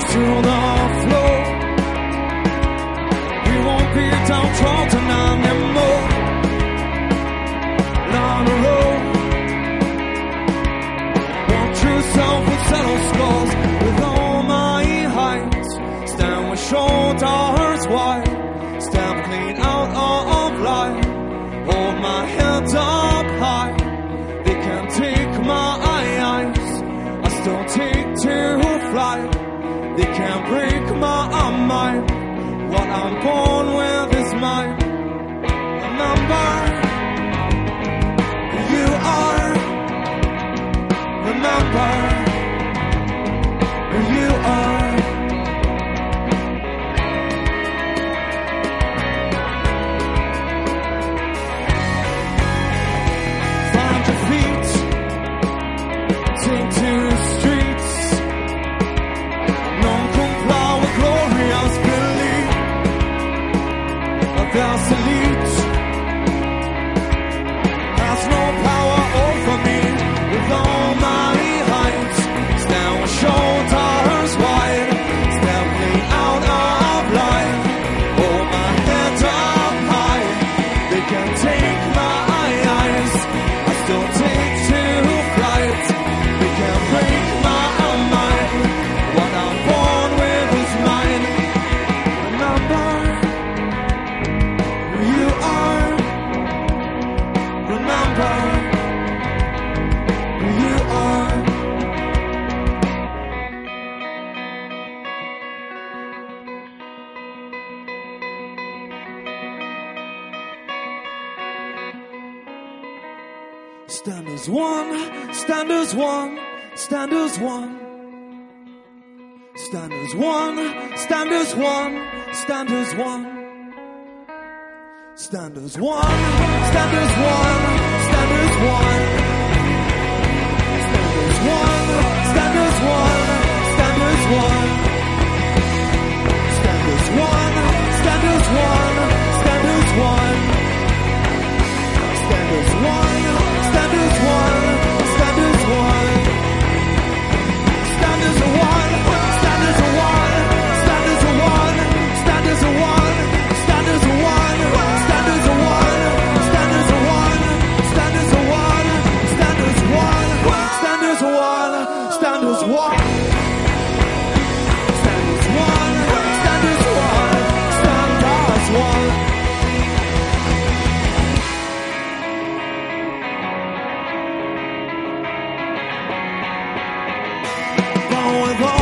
to the floor. We won't be downtrodden anymore. Down the road, walk through self with settle scores. With all my heights, stand with shoulders wide, stand clean out of life. Hold my head up high. They can't take my eyes. I still take to fly. They can't break my mind. What I'm born with is mine. Remember who you are. Remember who you are. Find your feet. Take to the streets. None comply with glorious belief. There's elite has no power over me. With all my height, stand with shoulders wide, step me out of life. Hold my head up high. They can't take my eyes. I still take to flight. They can't break my mind. What I'm born with is mine. Remember who you are. Remember who you are. Stand as one, stand as one, stand as one. Stand as one, stand as one, stand as one. Stand as one, stand as one, stand as one. Stand as one, stand as one, stand as one. Stand as one, stand as one, stand as one. Stand as one, stand as one, stand as one. Stand as a one, stand as a one, stand as a one, stand as a one, stand as a one, stand as a one, stand as a one, stand as a one, stand as one, stand as one, stand as one. Stand as one, stand as one, stand as one. With all